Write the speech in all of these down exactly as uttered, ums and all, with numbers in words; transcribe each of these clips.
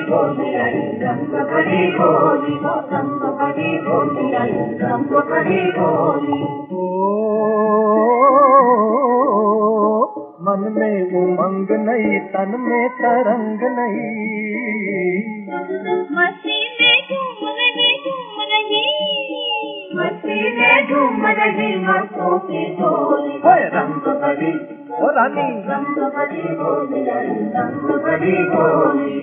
होली आई, रंग भरी होली, रंग भरी होली आई, रंग भरी होली। मन में उमंग नहीं, तन में तरंग नहीं, मस्ती में झूम रही झूम रही, मस्ती में झूम रही मस्तों की टोली। रंग भरी ओ रानी, रंग भरी होली आई, रंग भरी होली।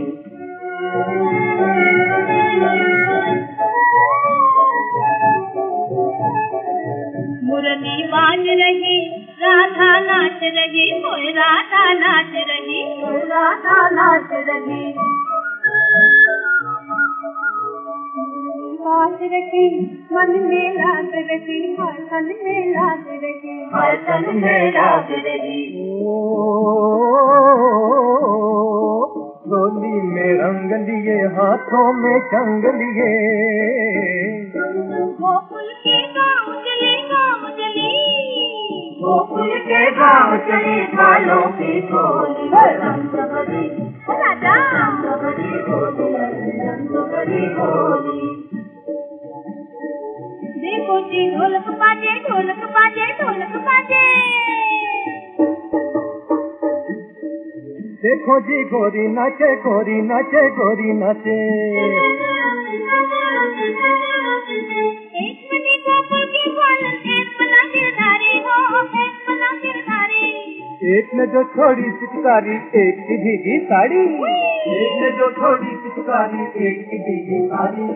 मुरली बाज रही, राधा नाच रही, ओए राधा नाच रही, राधा नाच रही। बाज रही, मन में लाग रही, हर तन में लाग रही, हर तन में लाग रही। होली में रंग लिए, हाथों में जंग लिए, गोकुल के गाँव चले गाँव चली, गोकुल के गाँव चली बालों की टोली। रंग भरी राजा, रंग भरी होली आई, रंग भरी होली। देखो जी ढोलक बाजे, ढोलक बाजे, ढोलक बाजे। देखो जी गोरी नाचे, गोरी नाचे, गोरी नाचे। एक बनी गोकुल की ग्वालन, एक बना गिरधारी हो, एक बना गिरधारी। एक ने जो छोड़ी पिचकारी, एक की भीगी साड़ी, एक ने जो छोड़ी पिचकारी, एक की भीगी साड़ी।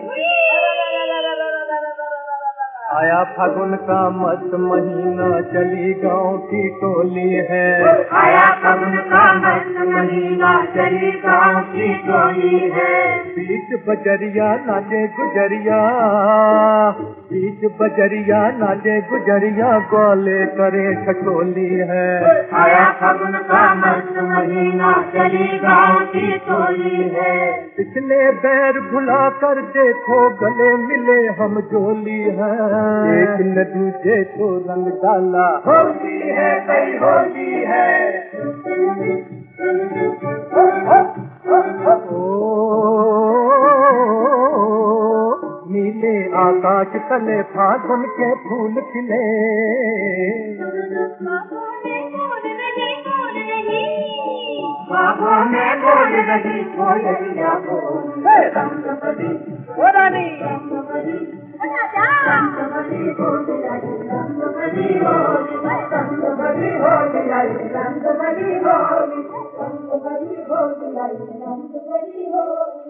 आया फागुन का मस्त महीना, चली गाँव की टोली है। आया फागुन का मस्त महीना, चली गाँव की टोली है। बीच बजरिया नाचे गुजरिया, बीच बजरिया नाचे गुजरिया, ग्वाले करे खटोली है। आया फागुन का मस्त महीना, चली गाँव की टोली है। पिछले बैर भुला कर देखो, गले मिले हम जोली है। एक न दूजे को रंग डाला, होली है कई होली है। ओ, नीले आकाश तले फागुन के फूल खिले, बाबों में बोल रही कोयलिया बोल। रंग भरी ओ रानी, रंग भरी रंग भरी होली आई, रंग भरी होली, रंग भरी होली आई, रंग भरी होली, रंग भरी होली आई, रंग भरी होली।